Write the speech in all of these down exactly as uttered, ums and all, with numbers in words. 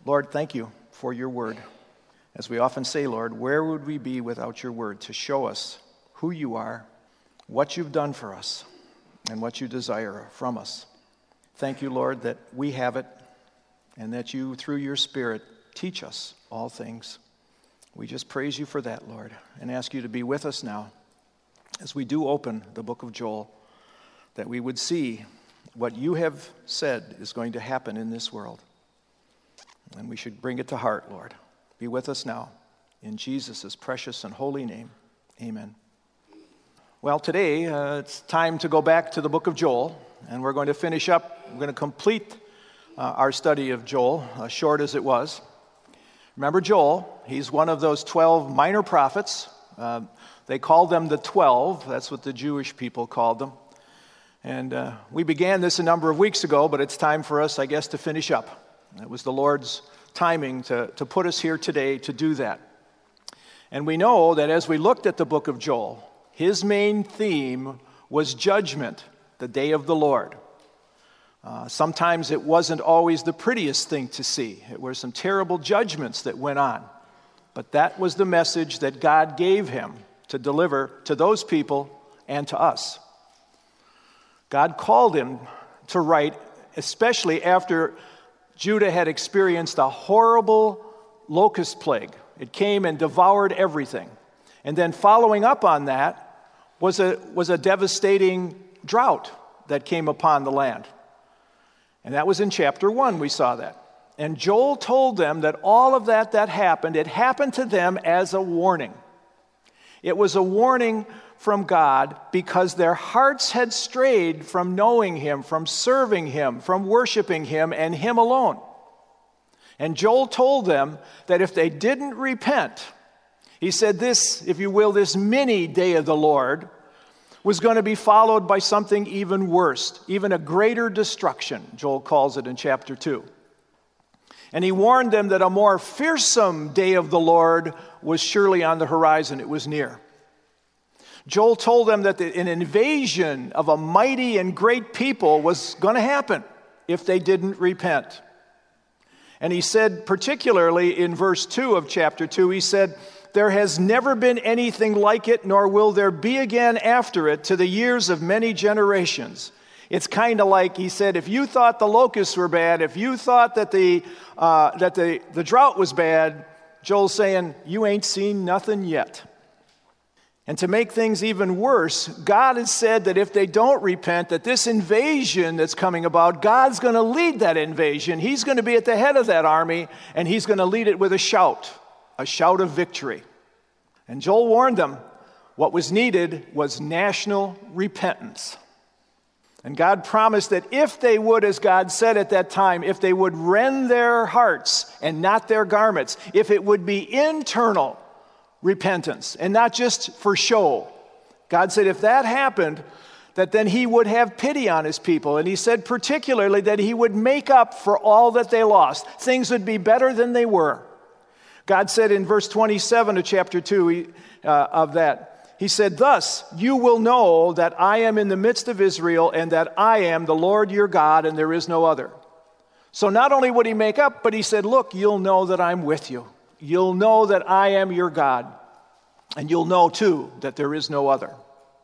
Lord, thank you for your word. As we often say, Lord, where would we be without your word to show us who you are, what you've done for us, and what you desire from us? Thank you, Lord, that we have it and that you, through your Spirit, teach us all things. We just praise you for that, Lord, and ask you to be with us now as we do open the book of Joel, that we would see what you have said is going to happen in this world. And we should bring it to heart, Lord. Be with us now. In Jesus' precious and holy name, amen. Well, today uh, it's time to go back to the book of Joel, and we're going to finish up. We're going to complete uh, our study of Joel, uh, short as it was. Remember Joel, he's one of those twelve minor prophets. Uh, they called them the twelve. That's what the Jewish people called them. And uh, we began this a number of weeks ago, but it's time for us, I guess, to finish up. It was the Lord's timing to, to put us here today to do that. And we know that as we looked at the book of Joel, his main theme was judgment, the day of the Lord. Uh, sometimes it wasn't always the prettiest thing to see. It were some terrible judgments that went on. But that was the message that God gave him to deliver to those people and to us. God called him to write, especially after Judah had experienced a horrible locust plague. It came and devoured everything. And then following up on that was a, was a devastating drought that came upon the land. And that was in chapter one, we saw that. And Joel told them that all of that that happened, it happened to them as a warning. It was a warning from God because their hearts had strayed from knowing him, from serving him, from worshiping him and him alone. And Joel told them that if they didn't repent, he said this, if you will, this mini day of the Lord was going to be followed by something even worse, even a greater destruction, Joel calls it in chapter two. And he warned them that a more fearsome day of the Lord was surely on the horizon. It was near. Joel told them that an invasion of a mighty and great people was going to happen if they didn't repent. And he said, particularly in verse two of chapter two, he said, there has never been anything like it, nor will there be again after it to the years of many generations. It's kind of like, he said, if you thought the locusts were bad, if you thought that the uh, that the, the drought was bad, Joel's saying, you ain't seen nothing yet. And to make things even worse, God has said that if they don't repent, that this invasion that's coming about, God's going to lead that invasion. He's going to be at the head of that army, and he's going to lead it with a shout, a shout of victory. And Joel warned them, what was needed was national repentance. And God promised that if they would, as God said at that time, if they would rend their hearts and not their garments, if it would be internal repentance and not just for show, God said if that happened, that then he would have pity on his people. And he said particularly that he would make up for all that they lost. Things would be better than they were. God said in verse twenty-seven of chapter two uh, of that, he said, thus you will know that I am in the midst of Israel and that I am the Lord your God and there is no other. So not only would he make up, but he said, look, you'll know that I'm with you. You'll know that I am your God. And you'll know too that there is no other.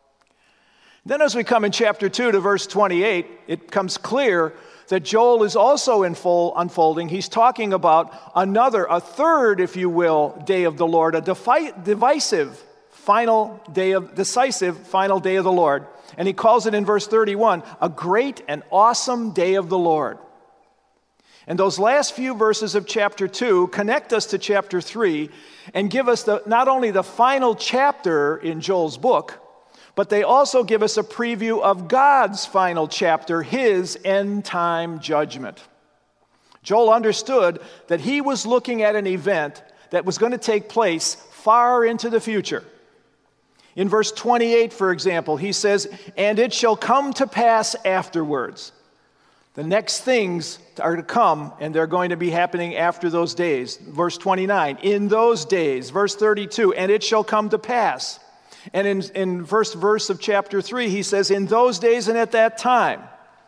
Then as we come in chapter two to verse twenty-eight, it becomes clear that Joel is also in full unfolding. He's talking about another, a third, if you will, day of the Lord, a defi- divisive final day of, decisive final day of the Lord. And he calls it in verse thirty-one, a great and awesome day of the Lord. And those last few verses of chapter two connect us to chapter three and give us the, not only the final chapter in Joel's book, but they also give us a preview of God's final chapter, his end-time judgment. Joel understood that he was looking at an event that was going to take place far into the future. In verse twenty-eight, for example, he says, and it shall come to pass afterwards. The next things are to come, and they're going to be happening after those days. Verse twenty-nine, in those days. Verse thirty-two, and it shall come to pass. And in, in first verse of chapter three, he says, in those days and at that time.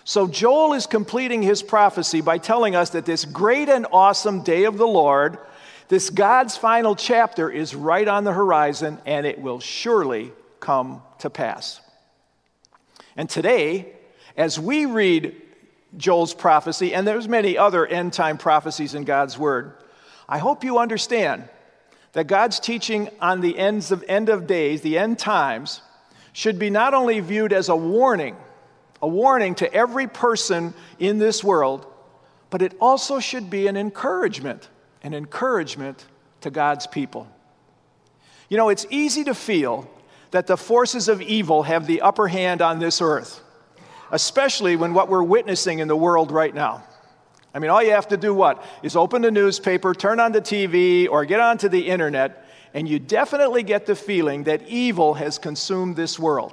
So Joel is completing his prophecy by telling us that this great and awesome day of the Lord, this God's final chapter, is right on the horizon, and it will surely come to pass. And today, as we read Joel's prophecy, and there's many other end-time prophecies in God's Word, I hope you understand that God's teaching on the ends of end of days, the end times, should be not only viewed as a warning, a warning to every person in this world, but it also should be an encouragement, an encouragement to God's people. You know, it's easy to feel that the forces of evil have the upper hand on this earth, especially when what we're witnessing in the world right now. I mean, all you have to do what? Is open the newspaper, turn on the T V, or get onto the internet, and you definitely get the feeling that evil has consumed this world.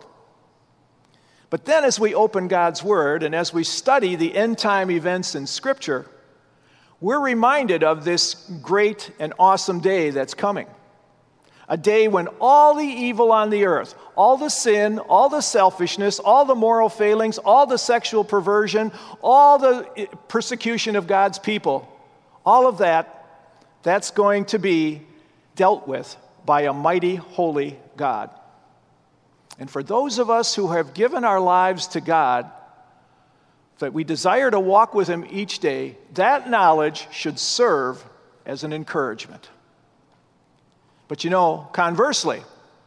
But then as we open God's Word and as we study the end-time events in Scripture, we're reminded of this great and awesome day that's coming. A day when all the evil on the earth, all the sin, all the selfishness, all the moral failings, all the sexual perversion, all the persecution of God's people, all of that, that's going to be dealt with by a mighty, holy God. And for those of us who have given our lives to God, that we desire to walk with Him each day, that knowledge should serve as an encouragement. But you know, conversely,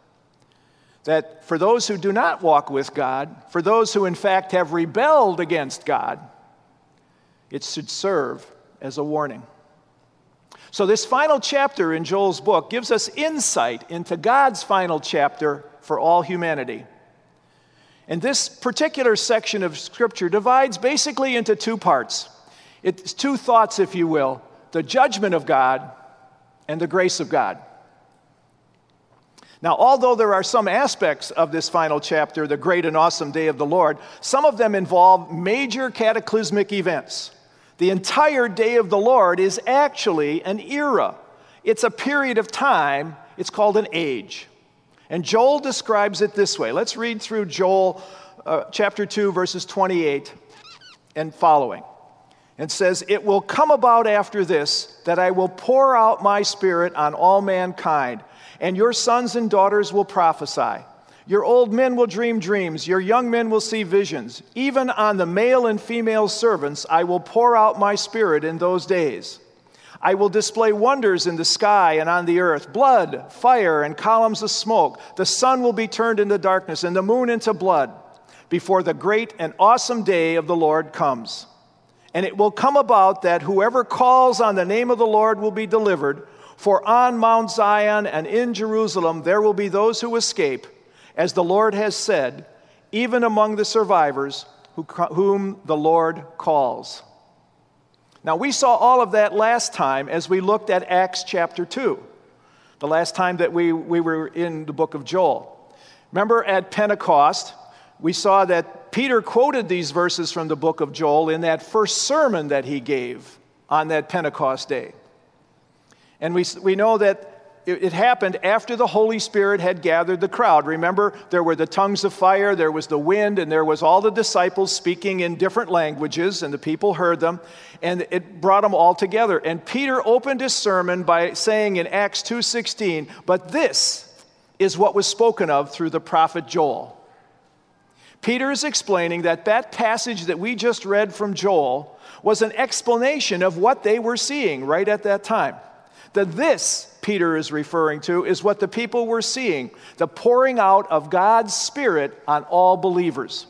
that for those who do not walk with God, for those who in fact have rebelled against God, it should serve as a warning. So this final chapter in Joel's book gives us insight into God's final chapter for all humanity. And this particular section of Scripture divides basically into two parts. It's two thoughts, if you will: the judgment of God and the grace of God. Now, although there are some aspects of this final chapter, the great and awesome day of the Lord, some of them involve major cataclysmic events. The entire day of the Lord is actually an era. It's a period of time. It's called an age. And Joel describes it this way. Let's read through Joel uh, chapter two, verses twenty-eight and following. It says, "It will come about after this that I will pour out my Spirit on all mankind, and your sons and daughters will prophesy. Your old men will dream dreams. Your young men will see visions. Even on the male and female servants I will pour out my Spirit in those days. I will display wonders in the sky and on the earth, blood, fire, and columns of smoke. The sun will be turned into darkness and the moon into blood before the great and awesome day of the Lord comes. And it will come about that whoever calls on the name of the Lord will be delivered. For on Mount Zion and in Jerusalem there will be those who escape, as the Lord has said, even among the survivors who, whom the Lord calls." Now, we saw all of that last time as we looked at Acts chapter two, the last time that we, we were in the book of Joel. Remember at Pentecost, we saw that Peter quoted these verses from the book of Joel in that first sermon that he gave on that Pentecost day. And we, we know that it, it happened after the Holy Spirit had gathered the crowd. Remember, there were the tongues of fire, there was the wind, and there was all the disciples speaking in different languages, and the people heard them, and it brought them all together. And Peter opened his sermon by saying in Acts two sixteen, "But this is what was spoken of through the prophet Joel." Peter is explaining that that passage that we just read from Joel was an explanation of what they were seeing right at that time. That this, Peter is referring to, is what the people were seeing, the pouring out of God's Spirit on all believers.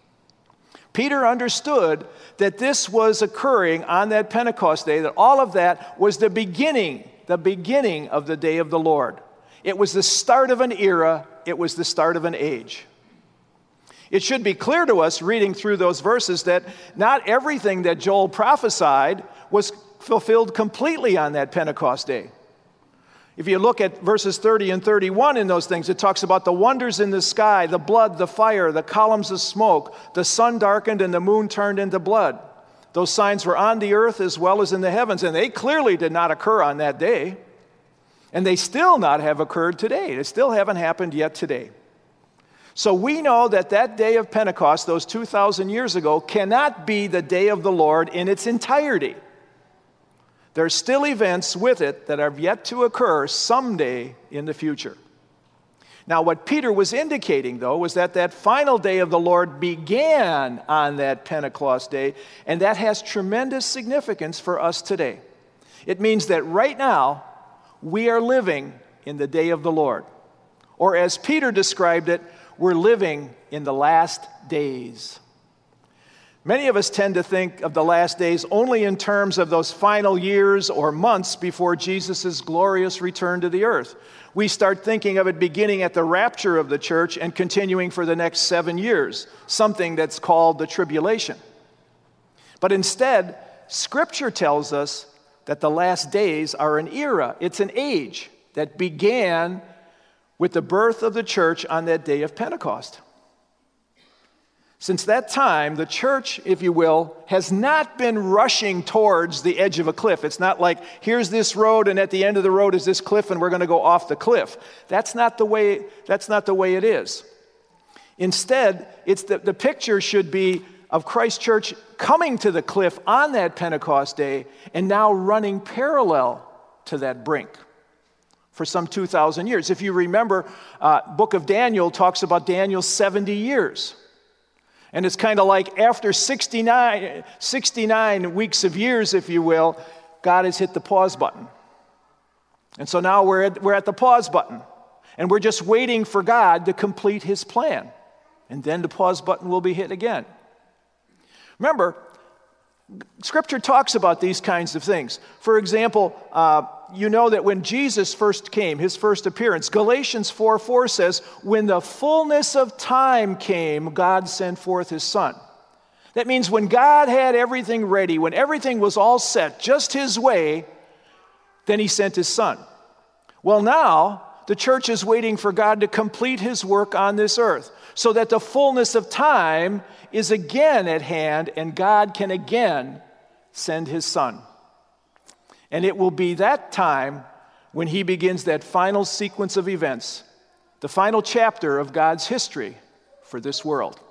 Peter understood that this was occurring on that Pentecost day, that all of that was the beginning, the beginning of the day of the Lord. It was the start of an era. It was the start of an age. It should be clear to us, reading through those verses, that not everything that Joel prophesied was fulfilled completely on that Pentecost day. If you look at verses thirty and thirty-one in those things, it talks about the wonders in the sky, the blood, the fire, the columns of smoke, the sun darkened and the moon turned into blood. Those signs were on the earth as well as in the heavens, and they clearly did not occur on that day. And they still not have occurred today. They still haven't happened yet today. So we know that that day of Pentecost, those two thousand years ago, cannot be the day of the Lord in its entirety. There are still events with it that have yet to occur someday in the future. Now, what Peter was indicating, though, was that that final day of the Lord began on that Pentecost day, and that has tremendous significance for us today. It means that right now, we are living in the day of the Lord. Or as Peter described it, we're living in the last days. Many of us tend to think of the last days only in terms of those final years or months before Jesus' glorious return to the earth. We start thinking of it beginning at the rapture of the church and continuing for the next seven years, something that's called the tribulation. But instead, Scripture tells us that the last days are an era, it's an age that began with the birth of the church on that day of Pentecost. Since that time, the church, if you will, has not been rushing towards the edge of a cliff. It's not like, here's this road, and at the end of the road is this cliff, and we're going to go off the cliff. That's not the way, that's not the way it is. Instead, it's the, the picture should be of Christ Church coming to the cliff on that Pentecost day and now running parallel to that brink for some two thousand years. If you remember, uh, book of Daniel talks about Daniel's seventy years. And it's kind of like after sixty-nine, sixty-nine weeks of years, if you will, God has hit the pause button. And so now we're at, we're at the pause button. And we're just waiting for God to complete his plan. And then the pause button will be hit again. Remember, Scripture talks about these kinds of things. For example, uh, you know that when Jesus first came, his first appearance, Galatians four four says, when the fullness of time came, God sent forth his Son. That means when God had everything ready, when everything was all set just his way, then he sent his Son. Well, now, the church is waiting for God to complete his work on this earth so that the fullness of time is again at hand and God can again send his Son. And it will be that time when he begins that final sequence of events, the final chapter of God's history for this world.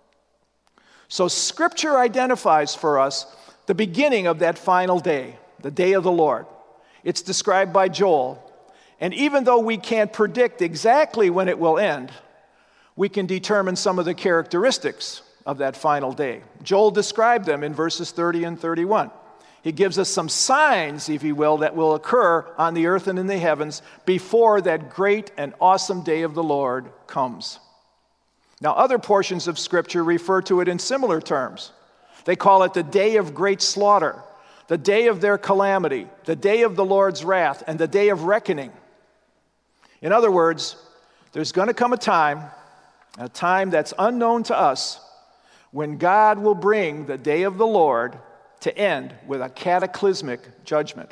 So Scripture identifies for us the beginning of that final day, the day of the Lord. It's described by Joel. And even though we can't predict exactly when it will end, we can determine some of the characteristics of that final day. Joel described them in verses thirty and thirty-one. He gives us some signs, if you will, that will occur on the earth and in the heavens before that great and awesome day of the Lord comes. Now, other portions of Scripture refer to it in similar terms. They call it the day of great slaughter, the day of their calamity, the day of the Lord's wrath, and the day of reckoning. In other words, there's going to come a time, a time that's unknown to us, when God will bring the day of the Lord to end with a cataclysmic judgment.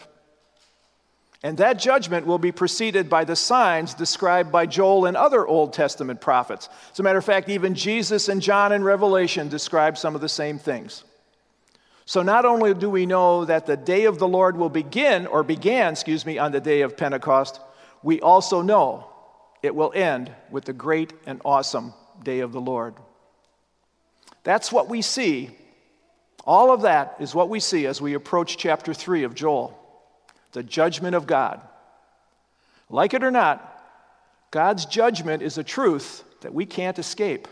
And that judgment will be preceded by the signs described by Joel and other Old Testament prophets. As a matter of fact, even Jesus and John in Revelation describe some of the same things. So not only do we know that the day of the Lord will begin, or began, excuse me, on the day of Pentecost, we also know it will end with the great and awesome day of the Lord. That's what we see. All of that is what we see as we approach chapter three of Joel, the judgment of God. Like it or not, God's judgment is a truth that we can't escape.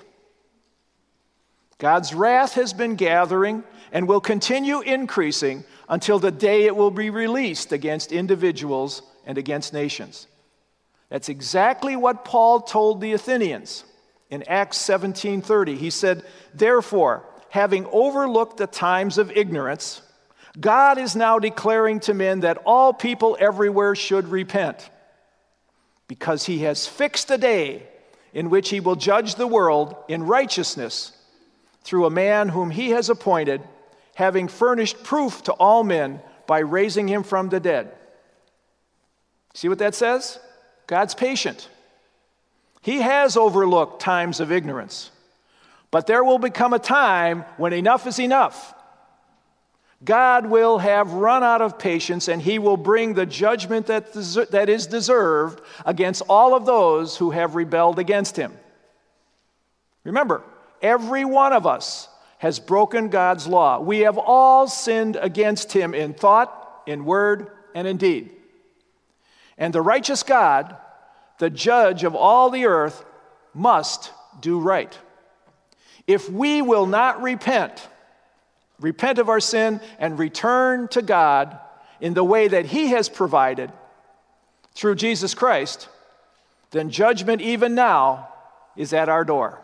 God's wrath has been gathering and will continue increasing until the day it will be released against individuals and against nations. That's exactly what Paul told the Athenians in Acts seventeen thirty. He said, therefore, having overlooked the times of ignorance, God is now declaring to men that all people everywhere should repent, because he has fixed a day in which he will judge the world in righteousness through a man whom he has appointed, having furnished proof to all men by raising him from the dead. See what that says? God's patient. He has overlooked times of ignorance. But there will become a time when enough is enough. God will have run out of patience, and he will bring the judgment that, des- that is deserved against all of those who have rebelled against him. Remember, every one of us has broken God's law. We have all sinned against him in thought, in word, and in deed. And the righteous God, the judge of all the earth, must do right. If we will not repent, repent of our sin and return to God in the way that he has provided through Jesus Christ, then judgment even now is at our door.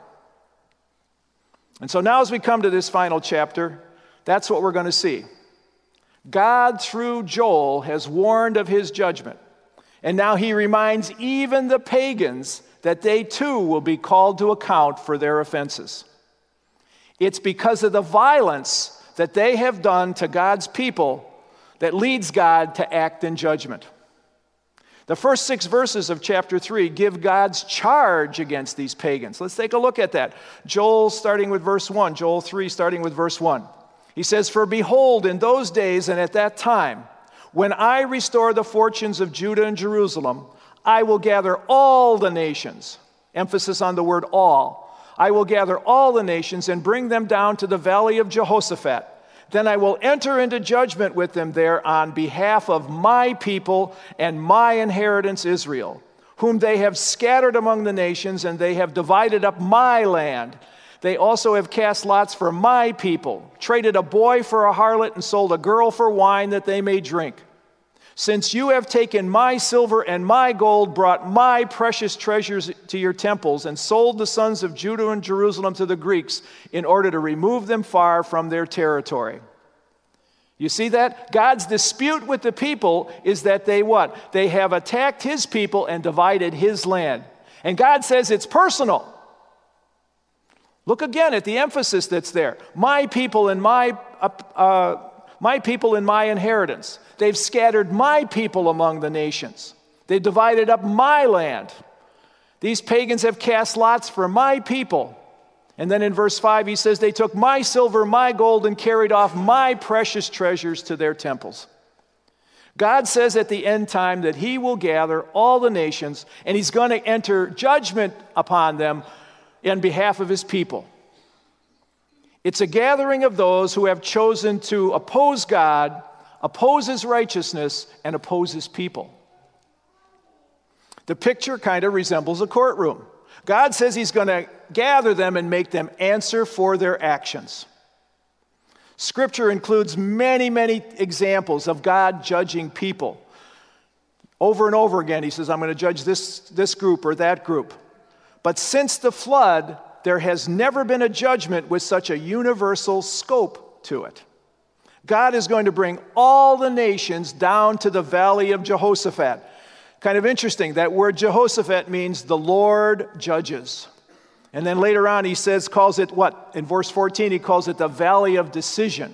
And so now as we come to this final chapter, that's what we're going to see. God, through Joel, has warned of his judgment. And now he reminds even the pagans that they too will be called to account for their offenses. It's because of the violence that they have done to God's people that leads God to act in judgment. The first six verses of chapter three give God's charge against these pagans. Let's take a look at that. Joel starting with verse one. Joel three starting with verse one. He says, "For behold, in those days and at that time, when I restore the fortunes of Judah and Jerusalem, I will gather all the nations." Emphasis on the word all. "I will gather all the nations and bring them down to the valley of Jehoshaphat. Then I will enter into judgment with them there on behalf of my people and my inheritance Israel, whom they have scattered among the nations, and they have divided up my land. They also have cast lots for my people, traded a boy for a harlot, and sold a girl for wine that they may drink. Since you have taken my silver and my gold, brought my precious treasures to your temples, and sold the sons of Judah and Jerusalem to the Greeks in order to remove them far from their territory." You see that? God's dispute with the people is that they what? They have attacked his people and divided his land. And God says it's personal. Look again at the emphasis that's there. My people and my, uh, uh, my people and my inheritance. They've scattered my people among the nations. They've divided up my land. These pagans have cast lots for my people. And then in verse five, he says, they took my silver, my gold, and carried off my precious treasures to their temples. God says at the end time that he will gather all the nations, and he's going to enter judgment upon them in behalf of his people. It's a gathering of those who have chosen to oppose God, oppose his righteousness, and oppose his people. The picture kind of resembles a courtroom. God says he's going to gather them and make them answer for their actions. Scripture includes many, many examples of God judging people. Over and over again, he says, I'm going to judge this, this group or that group. But since the flood, there has never been a judgment with such a universal scope to it. God is going to bring all the nations down to the valley of Jehoshaphat. Kind of interesting, that word Jehoshaphat means the Lord judges. And then later on he says, calls it what? In verse fourteen, he calls it the valley of decision.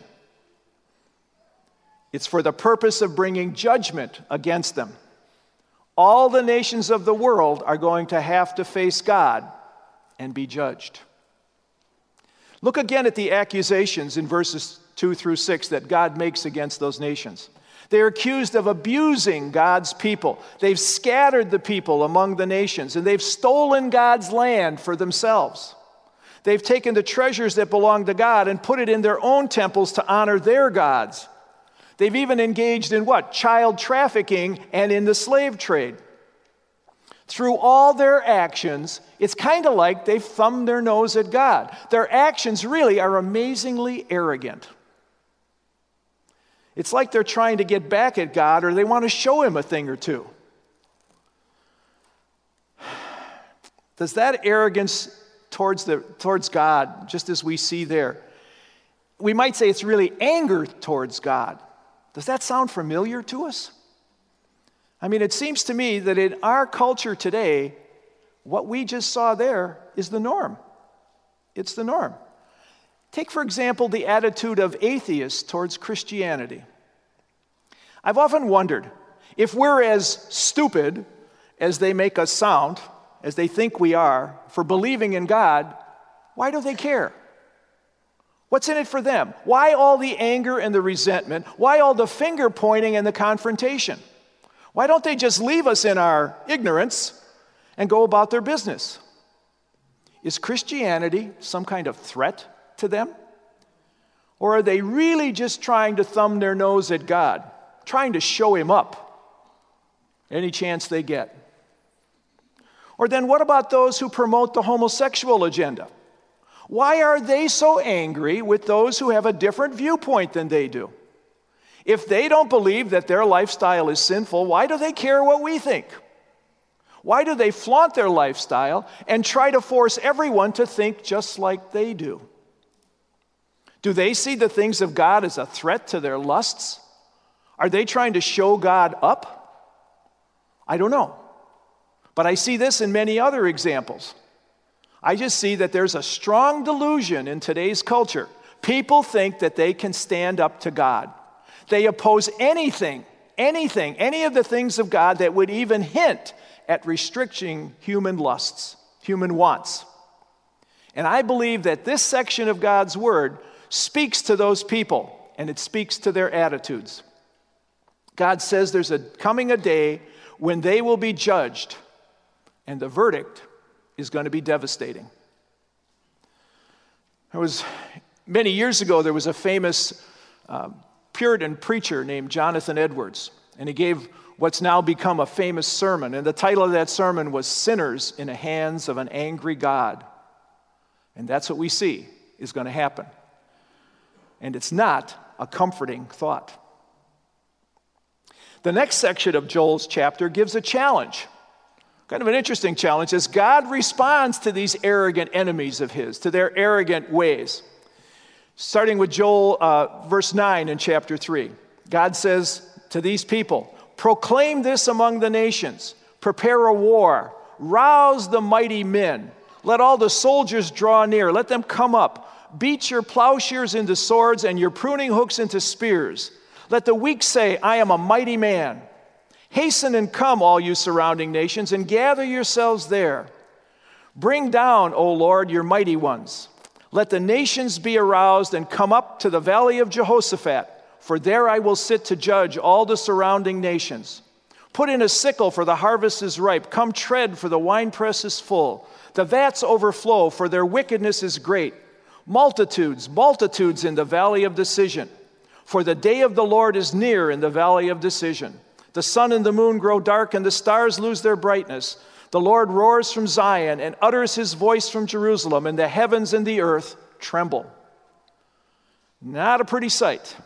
It's for the purpose of bringing judgment against them. All the nations of the world are going to have to face God and be judged. Look again at the accusations in verses two through six that God makes against those nations. They're accused of abusing God's people. They've scattered the people among the nations, and they've stolen God's land for themselves. They've taken the treasures that belong to God and put it in their own temples to honor their gods. They've even engaged in what? Child trafficking and in the slave trade. Through all their actions, it's kind of like they've thumbed their nose at God. Their actions really are amazingly arrogant. It's like they're trying to get back at God, or they want to show him a thing or two. Does that arrogance towards, the, towards God, just as we see there, we might say it's really anger towards God. Does that sound familiar to us? I mean, it seems to me that in our culture today, what we just saw there is the norm. It's the norm. Take, for example, the attitude of atheists towards Christianity. I've often wondered, if we're as stupid as they make us sound, as they think we are, for believing in God, why do they care? What's in it for them? Why all the anger and the resentment? Why all the finger pointing and the confrontation? Why don't they just leave us in our ignorance and go about their business? Is Christianity some kind of threat to them? Or are they really just trying to thumb their nose at God, trying to show him up any chance they get? Or then what about those who promote the homosexual agenda? Why are they so angry with those who have a different viewpoint than they do? If they don't believe that their lifestyle is sinful, why do they care what we think? Why do they flaunt their lifestyle and try to force everyone to think just like they do? Do they see the things of God as a threat to their lusts? Are they trying to show God up? I don't know. But I see this in many other examples. I just see that there's a strong delusion in today's culture. People think that they can stand up to God. They oppose anything, anything, any of the things of God that would even hint at restricting human lusts, human wants. And I believe that this section of God's Word speaks to those people, and it speaks to their attitudes. God says there's a coming a day when they will be judged, and the verdict is going to be devastating. There was, many years ago, there was a famous uh, Puritan preacher named Jonathan Edwards, and he gave what's now become a famous sermon, and the title of that sermon was Sinners in the Hands of an Angry God. And that's what we see is going to happen. And it's not a comforting thought. The next section of Joel's chapter gives a challenge, kind of an interesting challenge, as God responds to these arrogant enemies of his, to their arrogant ways. Starting with Joel uh, verse nine in chapter three, God says to these people, "Proclaim this among the nations, prepare a war, rouse the mighty men, let all the soldiers draw near, let them come up. Beat your plowshares into swords and your pruning hooks into spears. Let the weak say, I am a mighty man. Hasten and come, all you surrounding nations, and gather yourselves there. Bring down, O Lord, your mighty ones. Let the nations be aroused and come up to the valley of Jehoshaphat, for there I will sit to judge all the surrounding nations. Put in a sickle, for the harvest is ripe. Come tread, for the winepress is full. The vats overflow, for their wickedness is great. Multitudes, multitudes in the valley of decision. For the day of the Lord is near in the valley of decision. The sun and the moon grow dark, and the stars lose their brightness. The Lord roars from Zion and utters his voice from Jerusalem, and the heavens and the earth tremble." Not a pretty sight.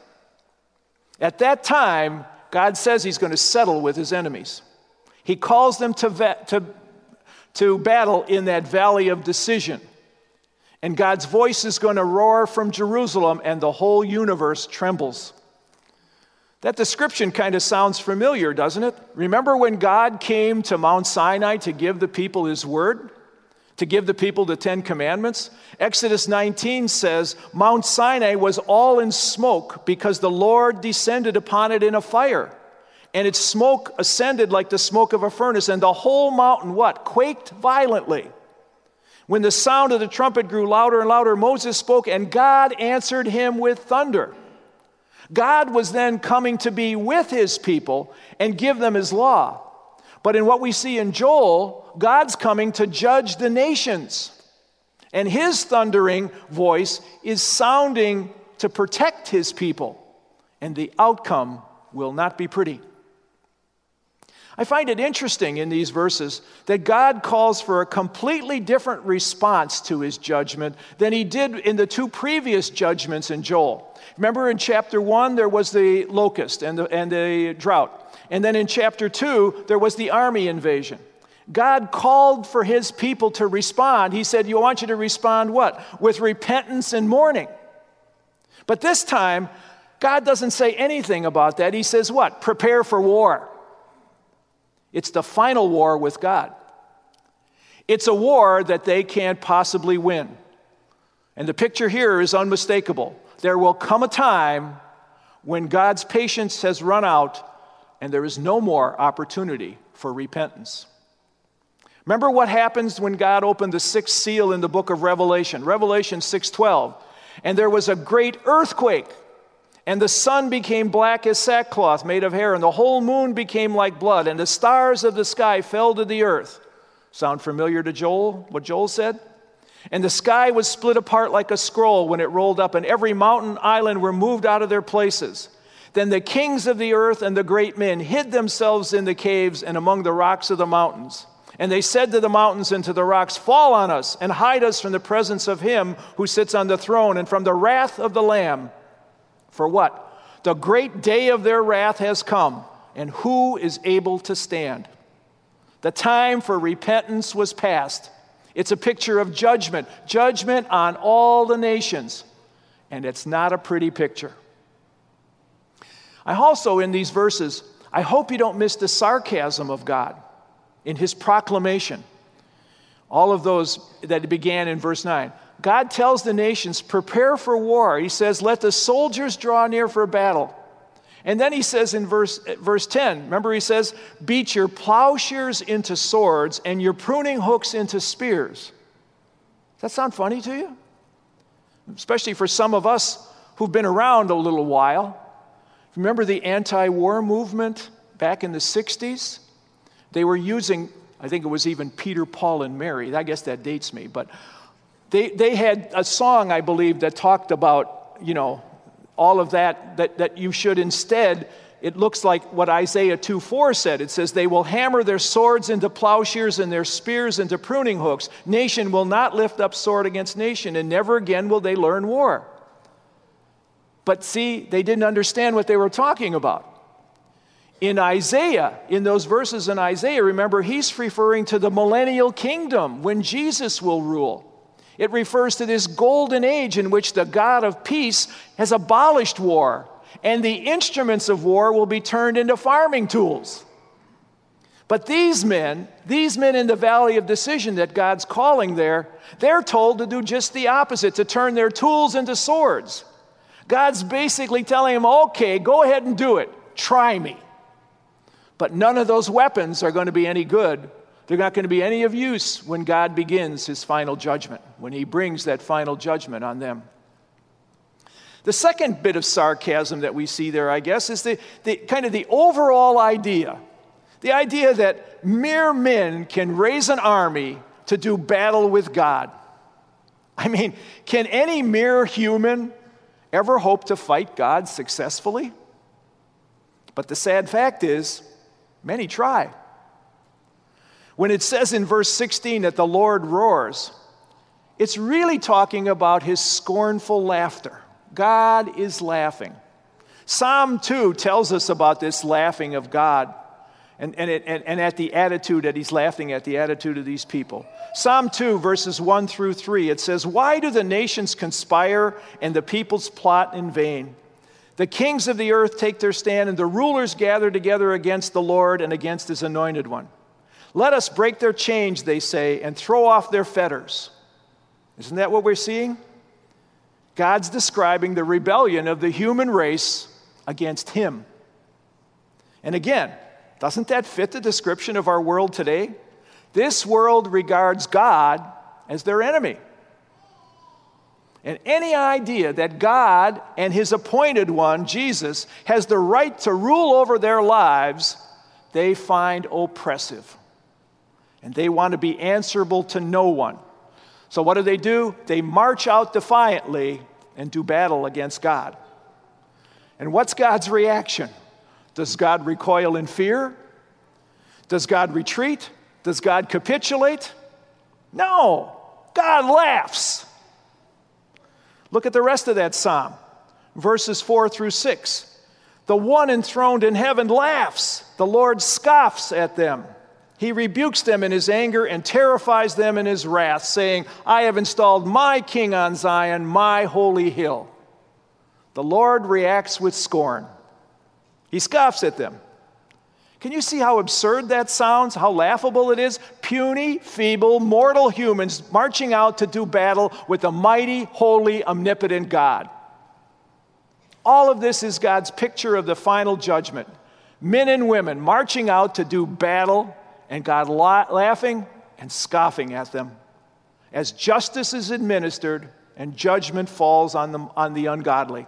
At that time, God says he's going to settle with his enemies. He calls them to, va- to, to battle in that valley of decision. And God's voice is going to roar from Jerusalem, and the whole universe trembles. That description kind of sounds familiar, doesn't it? Remember when God came to Mount Sinai to give the people his word? To give the people the Ten Commandments? Exodus nineteen says, Mount Sinai was all in smoke because the Lord descended upon it in a fire. And its smoke ascended like the smoke of a furnace, and the whole mountain, what? Quaked violently. When the sound of the trumpet grew louder and louder, Moses spoke, and God answered him with thunder. God was then coming to be with his people and give them his law. But in what we see in Joel, God's coming to judge the nations. And his thundering voice is sounding to protect his people. And the outcome will not be pretty. I find it interesting in these verses that God calls for a completely different response to his judgment than he did in the two previous judgments in Joel. Remember in chapter one, there was the locust and the, and the drought. And then in chapter two, there was the army invasion. God called for his people to respond. He said, "You want you to respond what? With repentance and mourning." But this time, God doesn't say anything about that. He says what? Prepare for war. It's the final war with God. It's a war that they can't possibly win. And the picture here is unmistakable. There will come a time when God's patience has run out and there is no more opportunity for repentance. Remember what happens when God opened the sixth seal in the book of Revelation, Revelation six twelve. And there was a great earthquake, and the sun became black as sackcloth made of hair, and the whole moon became like blood, and the stars of the sky fell to the earth. Sound familiar to Joel, what Joel said? And the sky was split apart like a scroll when it rolled up, and every mountain island were moved out of their places. Then the kings of the earth and the great men hid themselves in the caves and among the rocks of the mountains. And they said to the mountains and to the rocks, fall on us and hide us from the presence of him who sits on the throne and from the wrath of the Lamb. For what? The great day of their wrath has come, and who is able to stand? The time for repentance was past. It's a picture of judgment, judgment on all the nations. And it's not a pretty picture. I also, in these verses, I hope you don't miss the sarcasm of God in his proclamation. All of those that began in verse nine. God tells the nations, prepare for war. He says, let the soldiers draw near for battle. And then he says in verse, verse ten, remember he says, beat your plowshares into swords and your pruning hooks into spears. Does that sound funny to you? Especially for some of us who've been around a little while. Remember the anti-war movement back in the sixties? They were using, I think it was even Peter, Paul, and Mary. I guess that dates me. But they, they had a song, I believe, that talked about, you know, all of that, that, that you should instead, it looks like what Isaiah two four said. It says, they will hammer their swords into plowshares and their spears into pruning hooks. Nation will not lift up sword against nation, and never again will they learn war. But see, they didn't understand what they were talking about. In Isaiah, in those verses in Isaiah, remember, he's referring to the millennial kingdom when Jesus will rule. It refers to this golden age in which the God of peace has abolished war, and the instruments of war will be turned into farming tools. But these men, these men in the valley of decision that God's calling there, they're told to do just the opposite, to turn their tools into swords. God's basically telling them, okay, go ahead and do it. Try me. But none of those weapons are going to be any good. They're not going to be any of use when God begins his final judgment, when he brings that final judgment on them. The second bit of sarcasm that we see there, I guess, is the, the kind of the overall idea. The idea that mere men can raise an army to do battle with God. I mean, can any mere human ever hope to fight God successfully? But the sad fact is, many try. When it says in verse sixteen that the Lord roars, it's really talking about his scornful laughter. God is laughing. Psalm two tells us about this laughing of God and, and, it, and, and at the attitude that he's laughing at, the attitude of these people. Psalm two, verses one through three, it says, why do the nations conspire and the peoples plot in vain? The kings of the earth take their stand, and the rulers gather together against the Lord and against his anointed one. Let us break their chains, they say, and throw off their fetters. Isn't that what we're seeing? God's describing the rebellion of the human race against him. And again, doesn't that fit the description of our world today? This world regards God as their enemy. And any idea that God and his appointed one, Jesus, has the right to rule over their lives, they find oppressive. And they want to be answerable to no one. So what do they do? They march out defiantly and do battle against God. And what's God's reaction? Does God recoil in fear? Does God retreat? Does God capitulate? No. God laughs. Look at the rest of that psalm, verses four through six. The one enthroned in heaven laughs. The Lord scoffs at them. He rebukes them in his anger and terrifies them in his wrath, saying, I have installed my king on Zion, my holy hill. The Lord reacts with scorn. He scoffs at them. Can you see how absurd that sounds? How laughable it is? Puny, feeble, mortal humans marching out to do battle with the mighty, holy, omnipotent God. All of this is God's picture of the final judgment. Men and women marching out to do battle, and God la- laughing and scoffing at them as justice is administered and judgment falls on the, on the ungodly.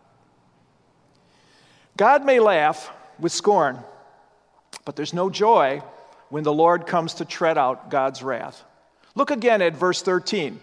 God may laugh with scorn, but there's no joy when the Lord comes to tread out God's wrath. Look again at verse thirteen.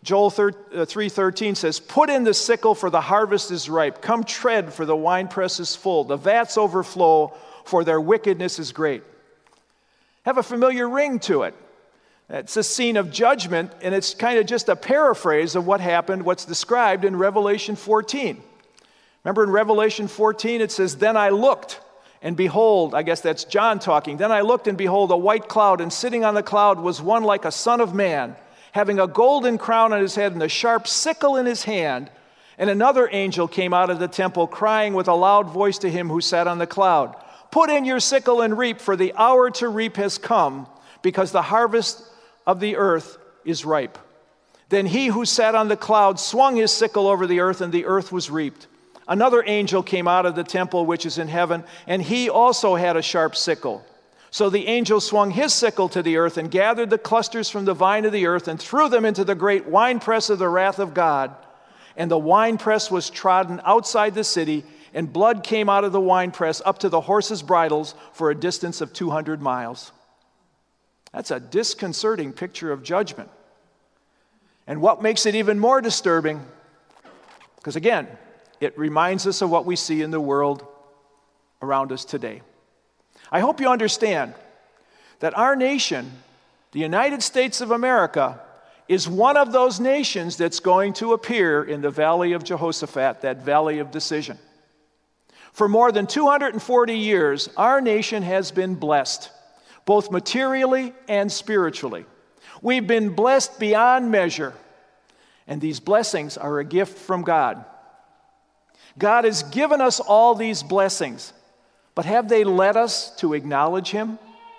Joel three thirteen says, "Put in the sickle, for the harvest is ripe. Come tread, for the winepress is full. The vats overflow, for their wickedness is great." Have a familiar ring to it. It's a scene of judgment, and it's kind of just a paraphrase of what happened, what's described in Revelation fourteen. Remember in Revelation fourteen, it says, "Then I looked, and behold," I guess that's John talking, "Then I looked, and behold, a white cloud, and sitting on the cloud was one like a son of man, having a golden crown on his head and a sharp sickle in his hand. And another angel came out of the temple, crying with a loud voice to him who sat on the cloud, 'Put in your sickle and reap, for the hour to reap has come, because the harvest of the earth is ripe.' Then he who sat on the cloud swung his sickle over the earth, and the earth was reaped. Another angel came out of the temple which is in heaven, and he also had a sharp sickle. So the angel swung his sickle to the earth and gathered the clusters from the vine of the earth and threw them into the great winepress of the wrath of God. And the winepress was trodden outside the city, and blood came out of the winepress up to the horses' bridles for a distance of two hundred miles. That's a disconcerting picture of judgment. And what makes it even more disturbing, because again, it reminds us of what we see in the world around us today. I hope you understand that our nation, the United States of America, is one of those nations that's going to appear in the Valley of Jehoshaphat, that valley of decision. For more than two hundred forty years, our nation has been blessed, both materially and spiritually. We've been blessed beyond measure, and these blessings are a gift from God. God has given us all these blessings, but have they led us to acknowledge Him?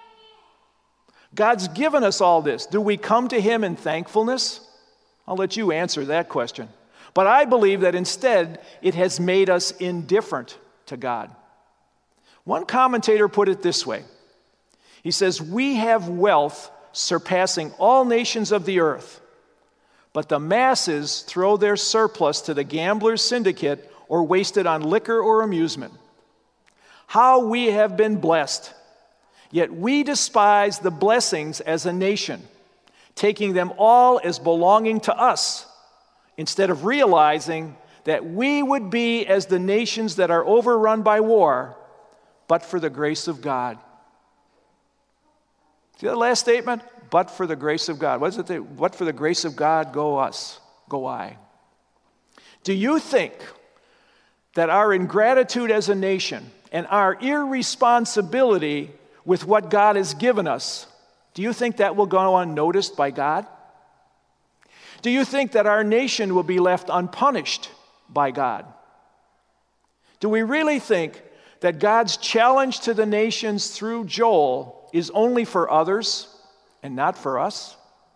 God's given us all this. Do we come to Him in thankfulness? I'll let you answer that question. But I believe that instead, it has made us indifferent to God. One commentator put it this way. He says, "We have wealth surpassing all nations of the earth, but the masses throw their surplus to the gambler's syndicate or waste it on liquor or amusement. How we have been blessed, yet we despise the blessings as a nation, taking them all as belonging to us, instead of realizing that we would be as the nations that are overrun by war, but for the grace of God." See that last statement? But for the grace of God. What does it say? But for the grace of God, go us, go I. Do you think that our ingratitude as a nation and our irresponsibility with what God has given us, do you think that will go unnoticed by God? Do you think that our nation will be left unpunished by God? Do we really think that God's challenge to the nations through Joel is only for others and not for us?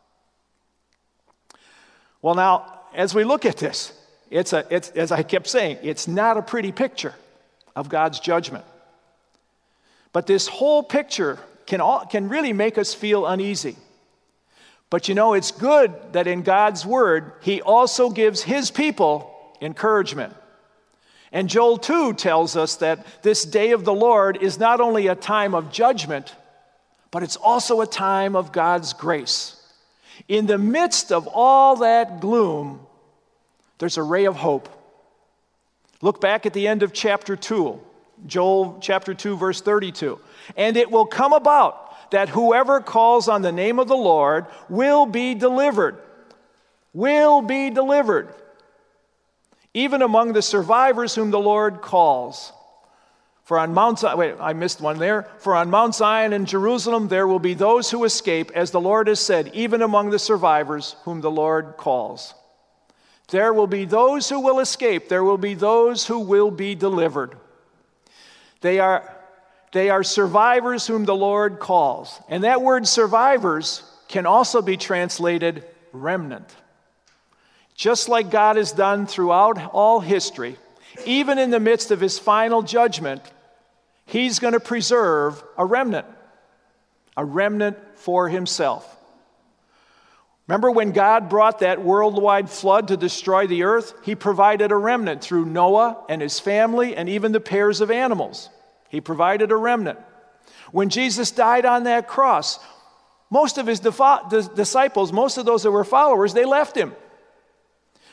Well, now, as we look at this, it's a, it's, as I kept saying, it's not a pretty picture of God's judgment. But this whole picture can, all, can really make us feel uneasy. But you know, it's good that in God's word, He also gives His people encouragement. And Joel two tells us that this day of the Lord is not only a time of judgment, but it's also a time of God's grace. In the midst of all that gloom, there's a ray of hope. Look back at the end of chapter two, Joel chapter two, verse thirty-two. "And it will come about that whoever calls on the name of the Lord will be delivered." Will be delivered. Even among the survivors whom the Lord calls. For on Mount Zion, wait, I missed one there. "For on Mount Zion and Jerusalem there will be those who escape, as the Lord has said, even among the survivors whom the Lord calls." There will be those who will escape. There will be those who will be delivered. They are, they are survivors whom the Lord calls. And that word survivors can also be translated remnant. Just like God has done throughout all history, even in the midst of His final judgment, He's going to preserve a remnant, a remnant for Himself. Remember when God brought that worldwide flood to destroy the earth? He provided a remnant through Noah and his family and even the pairs of animals. He provided a remnant. When Jesus died on that cross, most of His disciples, most of those that were followers, they left Him.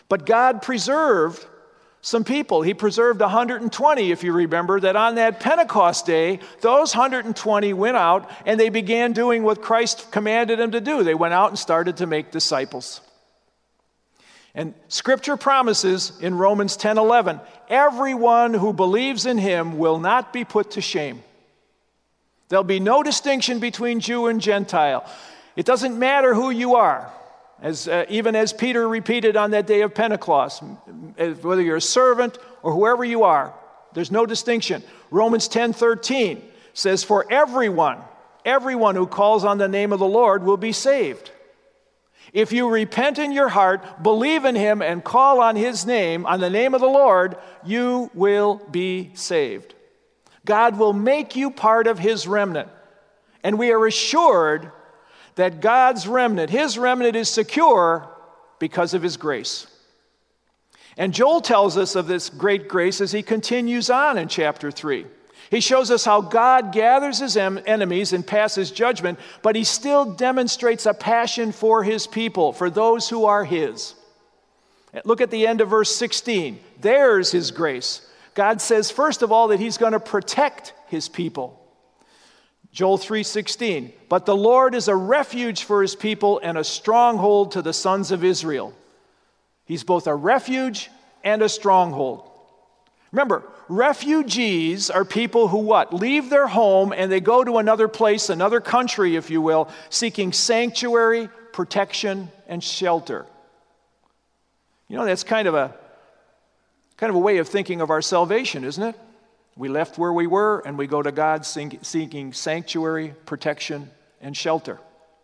But God preserved some people. He preserved one hundred twenty, if you remember, that on that Pentecost day, those one hundred twenty went out and they began doing what Christ commanded them to do. They went out and started to make disciples. And Scripture promises in Romans ten eleven, everyone who believes in him will not be put to shame. There'll be no distinction between Jew and Gentile. It doesn't matter who you are. As, uh, even as Peter repeated on that day of Pentecost, whether you're a servant or whoever you are, there's no distinction. Romans ten thirteen says, for everyone, everyone who calls on the name of the Lord will be saved. If you repent in your heart, believe in him, and call on his name, on the name of the Lord, you will be saved. God will make you part of his remnant. And we are assured that God's remnant, his remnant, is secure because of his grace. And Joel tells us of this great grace as he continues on in chapter three. He shows us how God gathers his em- enemies and passes judgment, but he still demonstrates a passion for his people, for those who are his. Look at the end of verse sixteen. There's his grace. God says, first of all, that he's going to protect his people. Joel three sixteen, but the Lord is a refuge for his people and a stronghold to the sons of Israel. He's both a refuge and a stronghold. Remember, refugees are people who what? Leave their home and they go to another place, another country, if you will, seeking sanctuary, protection, and shelter. You know, that's kind of a kind of a way of thinking of our salvation, isn't it? We left where we were, and we go to God seeking sanctuary, protection, and shelter.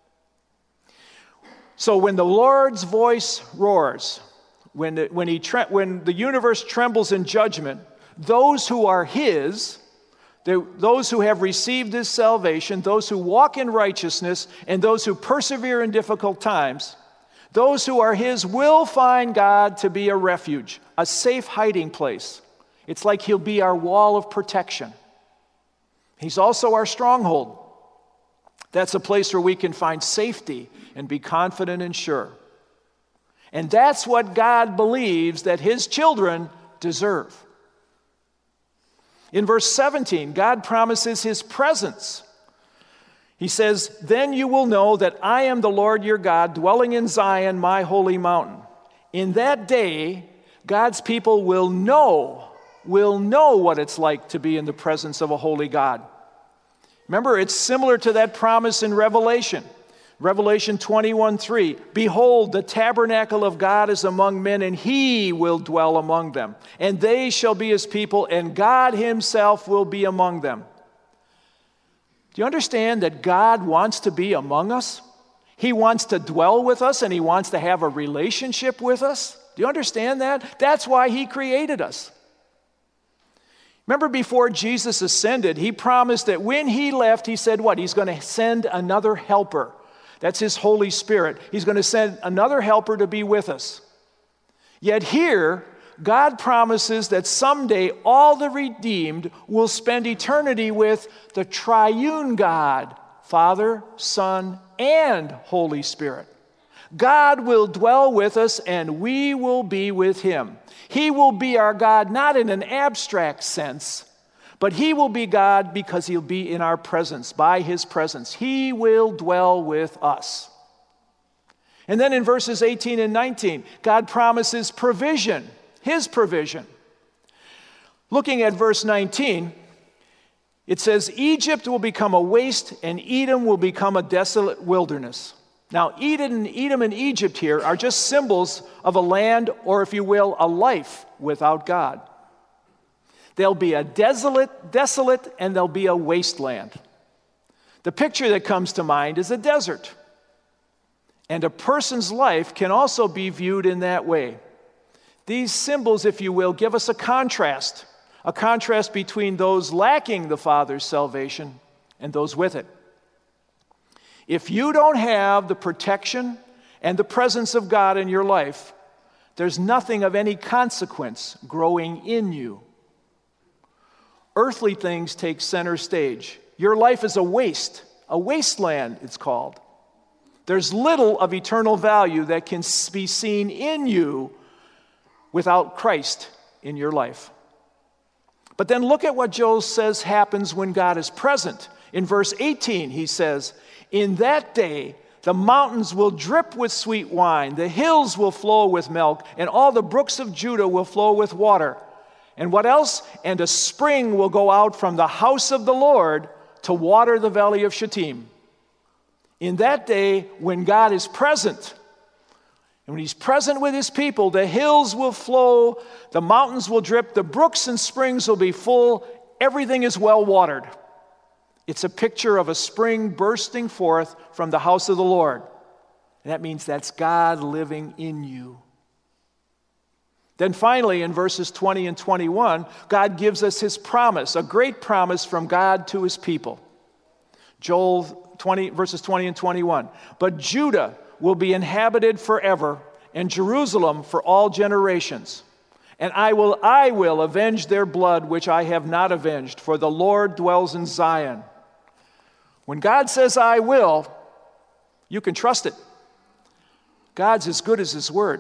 So when the Lord's voice roars, when the, when, he tre- when the universe trembles in judgment, those who are his, the, those who have received his salvation, those who walk in righteousness, and those who persevere in difficult times, those who are his will find God to be a refuge, a safe hiding place. It's like he'll be our wall of protection. He's also our stronghold. That's a place where we can find safety and be confident and sure. And that's what God believes that his children deserve. In verse seventeen, God promises his presence. He says, then you will know that I am the Lord your God, dwelling in Zion, my holy mountain. In that day, God's people will know will know what it's like to be in the presence of a holy God. Remember, it's similar to that promise in Revelation. Revelation twenty-one three, behold, the tabernacle of God is among men, and he will dwell among them. And they shall be his people, and God himself will be among them. Do you understand that God wants to be among us? He wants to dwell with us, and he wants to have a relationship with us. Do you understand that? That's why he created us. Remember, before Jesus ascended, he promised that when he left, he said what? He's going to send another helper. That's his Holy Spirit. He's going to send another helper to be with us. Yet here, God promises that someday all the redeemed will spend eternity with the triune God, Father, Son, and Holy Spirit. God will dwell with us, and we will be with him. He will be our God, not in an abstract sense, but he will be God because he'll be in our presence, by his presence. He will dwell with us. And then in verses eighteen and nineteen, God promises provision, his provision. Looking at verse nineteen, it says, Egypt will become a waste, and Edom will become a desolate wilderness. Now, Edom, Edom and Egypt here are just symbols of a land, or if you will, a life without God. There'll be a desolate, desolate, and there'll be a wasteland. The picture that comes to mind is a desert. And a person's life can also be viewed in that way. These symbols, if you will, give us a contrast, a contrast between those lacking the Father's salvation and those with it. If you don't have the protection and the presence of God in your life, there's nothing of any consequence growing in you. Earthly things take center stage. Your life is a waste, a wasteland, it's called. There's little of eternal value that can be seen in you without Christ in your life. But then look at what Joel says happens when God is present. In verse eighteen, he says, "In that day the mountains will drip with sweet wine, the hills will flow with milk, and all the brooks of Judah will flow with water." And what else? "And a spring will go out from the house of the Lord to water the valley of Shittim." In that day, when God is present, and when he's present with his people, the hills will flow, the mountains will drip, the brooks and springs will be full, everything is well watered. It's a picture of a spring bursting forth from the house of the Lord. And that means that's God living in you. Then finally, in verses twenty and twenty-one, God gives us his promise, a great promise from God to his people. Joel twenty, verses twenty and twenty-one. "But Judah will be inhabited forever, and Jerusalem for all generations. And I will, I will avenge their blood, which I have not avenged, for the Lord dwells in Zion." When God says, "I will," you can trust it. God's as good as his word.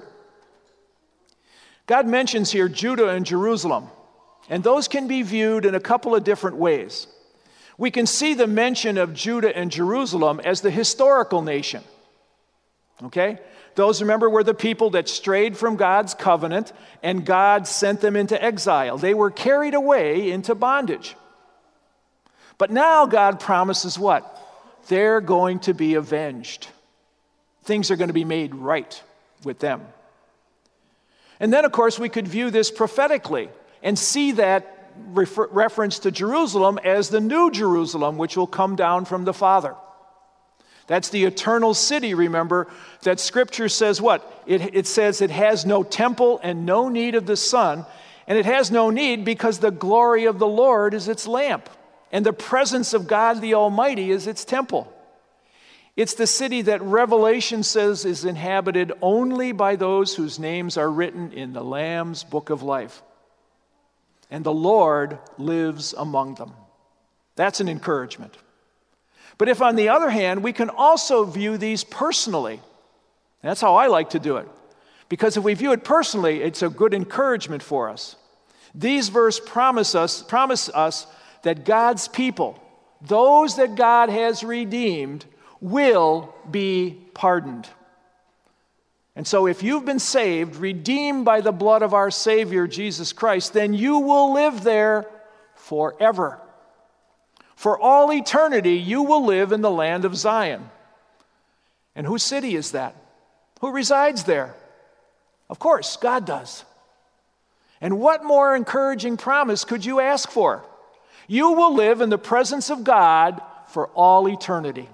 God mentions here Judah and Jerusalem, and those can be viewed in a couple of different ways. We can see the mention of Judah and Jerusalem as the historical nation. Okay? Those, remember, were the people that strayed from God's covenant, and God sent them into exile. They were carried away into bondage. But now God promises what? They're going to be avenged. Things are going to be made right with them. And then, of course, we could view this prophetically and see that refer- reference to Jerusalem as the new Jerusalem, which will come down from the Father. That's the eternal city, remember, that Scripture says what? It, it says it has no temple and no need of the sun, and it has no need because the glory of the Lord is its lamp, and the presence of God the Almighty is its temple. It's the city that Revelation says is inhabited only by those whose names are written in the Lamb's book of life. And the Lord lives among them. That's an encouragement. But if, on the other hand, we can also view these personally, that's how I like to do it. Because if we view it personally, it's a good encouragement for us. These verses promise us, promise us that God's people, those that God has redeemed, will be pardoned. And so if you've been saved, redeemed by the blood of our Savior, Jesus Christ, then you will live there forever. For all eternity, you will live in the land of Zion. And whose city is that? Who resides there? Of course, God does. And what more encouraging promise could you ask for? You will live in the presence of God for all eternity.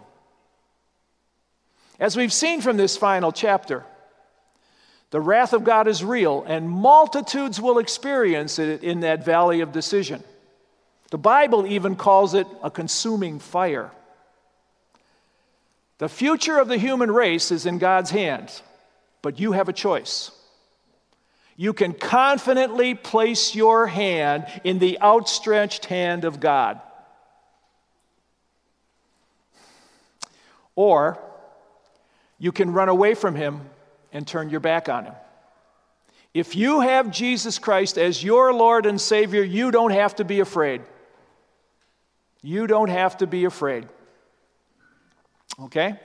As we've seen from this final chapter, the wrath of God is real, and multitudes will experience it in that valley of decision. The Bible even calls it a consuming fire. The future of the human race is in God's hands, but you have a choice. You can confidently place your hand in the outstretched hand of God. Or you can run away from him and turn your back on him. If you have Jesus Christ as your Lord and Savior, you don't have to be afraid. You don't have to be afraid. Okay?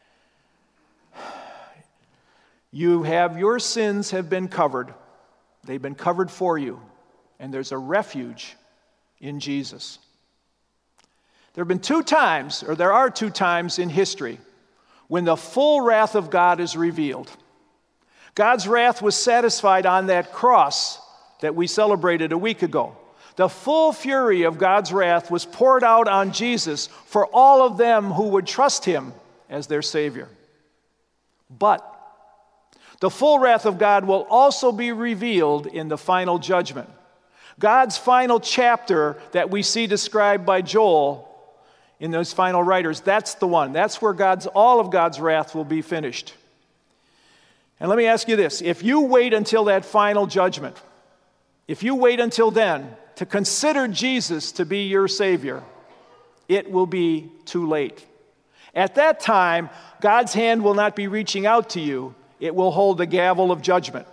You have, your sins have been covered. They've been covered for you. And there's a refuge in Jesus. There have been two times, or there are two times in history, when the full wrath of God is revealed. God's wrath was satisfied on that cross that we celebrated a week ago. The full fury of God's wrath was poured out on Jesus for all of them who would trust him as their Savior. But the full wrath of God will also be revealed in the final judgment. God's final chapter that we see described by Joel in those final writers, that's the one. That's where God's all of God's wrath will be finished. And let me ask you this. If you wait until that final judgment, if you wait until then to consider Jesus to be your Savior, it will be too late. At that time, God's hand will not be reaching out to you. It will hold the gavel of judgment.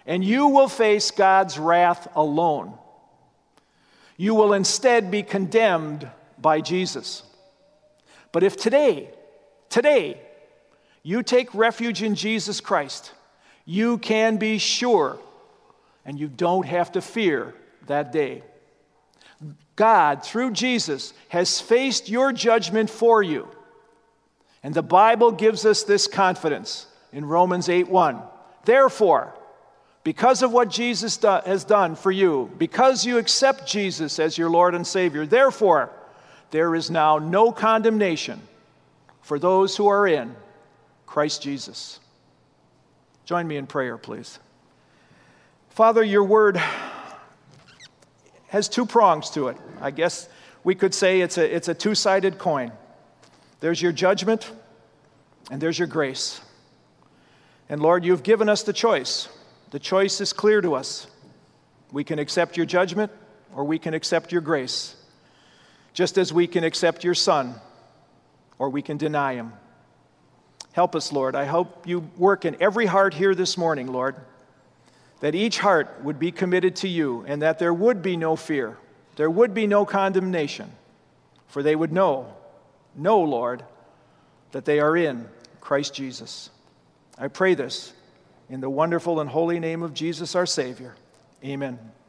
and you will face God's wrath alone. You will instead be condemned by Jesus. But if today, today, you take refuge in Jesus Christ, you can be sure, and you don't have to fear that day. God, through Jesus, has faced your judgment for you. And the Bible gives us this confidence in Romans eight one. Therefore, because of what Jesus do- has done for you, because you accept Jesus as your Lord and Savior, therefore, there is now no condemnation for those who are in Christ Jesus. Join me in prayer, please. Father, your word has two prongs to it. I guess we could say it's a, it's a two-sided coin. There's your judgment, and there's your grace. And Lord, you've given us the choice. The choice is clear to us. We can accept your judgment, or we can accept your grace. Just as we can accept your Son, or we can deny him. Help us, Lord. I hope you work in every heart here this morning, Lord, that each heart would be committed to you, and that there would be no fear, there would be no condemnation, for they would know, know, Lord, that they are in Christ Jesus. I pray this in the wonderful and holy name of Jesus, our Savior. Amen.